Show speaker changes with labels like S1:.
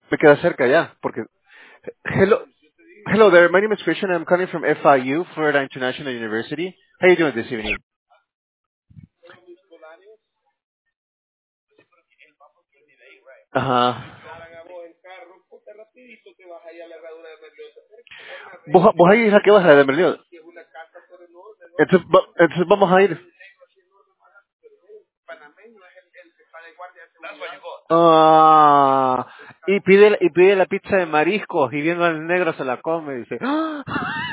S1: Me queda cerca ya, porque... Hello, hello there, my name is Christian, I'm calling from FIU, Florida International University. How are you doing this evening? Ajá. ¿Vos ahí a qué vas a de Berlín? Entonces, entonces vamos a ir. Ah, y pide la pizza de mariscos y viendo al negro se la come, dice. ¡Ah!